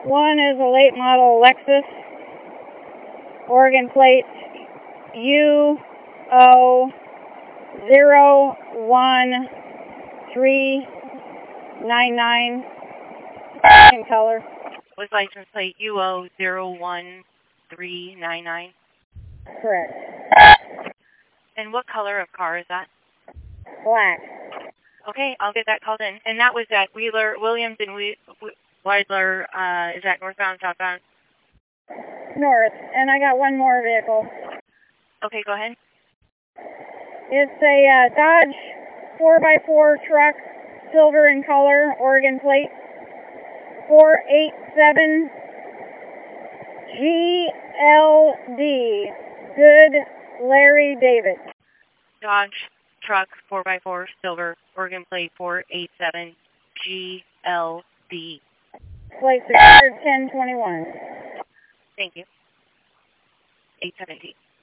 One is a late model Lexus, Oregon plate UO01399 in color. With license plate UO01399. Correct. And what color of car is that? Black. Okay, I'll get that called in. And that was at Wheeler, Williams and Weidler, is that northbound, southbound? North. And I got one more vehicle. Okay, go ahead. It's a Dodge 4x4 truck, silver in color, Oregon plate, 487 GLD. Good Larry David. Dodge truck 4x4 silver, Oregon plate 487 GLD. Plate secured 1021. Thank you. 817.